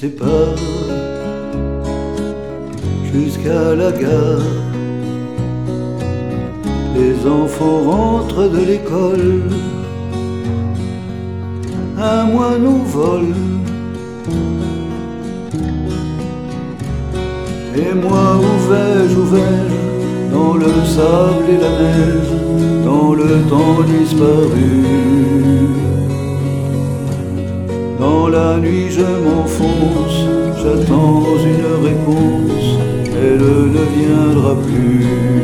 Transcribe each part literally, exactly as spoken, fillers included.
sépare jusqu'à la gare. Les enfants rentrent de l'école, un moineau vole. Et moi où vais-je, où vais-je, dans le sable et la neige, dans le temps disparu. Dans la nuit je m'enfonce, j'attends une réponse, elle ne viendra plus.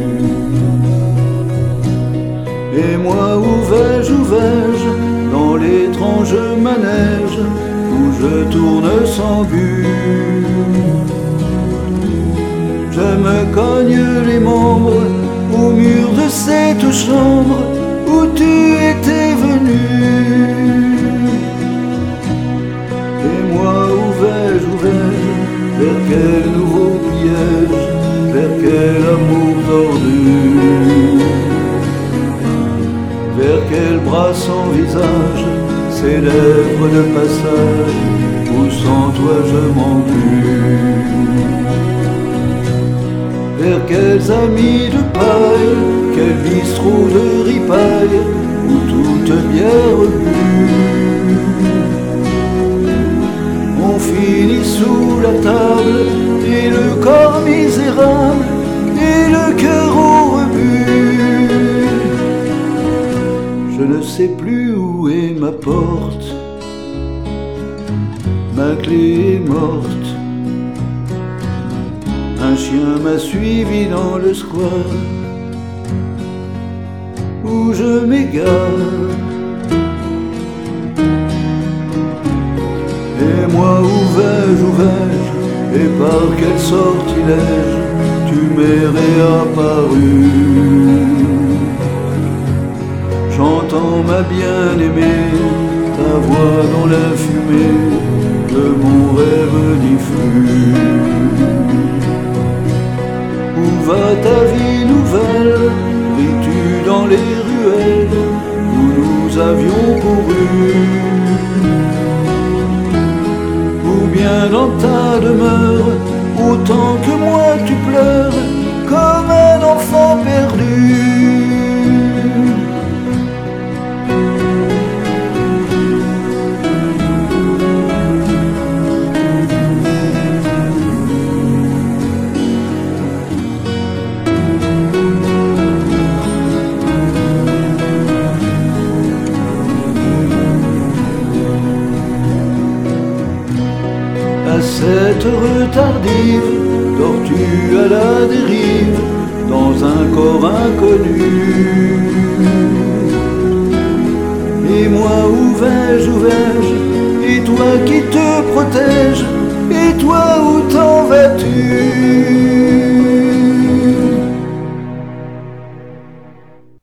Et moi où vais-je, où vais-je, dans l'étrange manège où je tourne sans but. Je me cogne les membres au mur de cette chambre où tu étais venu. Et moi où vais-je, où vais-je, vers quel nouveau piège, vers quel amour tordu, vers quel bras sans visage, ces lèvres de passage, où sans toi je m'encule. Vers quels amis de paille, quel bistrot de ripaille, où toute bière bue. On finit sous la table, et le corps misérable, et le cœur au rebut. Je ne sais plus où est ma porte, ma clé est morte. Un chien m'a suivi dans le square où je m'égare. Et moi où vais-je, où vais-je, et par quel sortilège tu m'es réapparu. J'entends ma bien-aimée, ta voix dans la fumée de mon rêve diffus. Où va ta vie nouvelle, ris-tu dans les ruelles où nous avions couru? Ou bien dans ta demeure, autant que moi tu pleures, comme un enfant perdu? À cette heure tardive, dors-tu à la dérive dans un corps inconnu? Et moi où vais-je, où vais-je, et toi qui te protège, et toi où t'en vas-tu?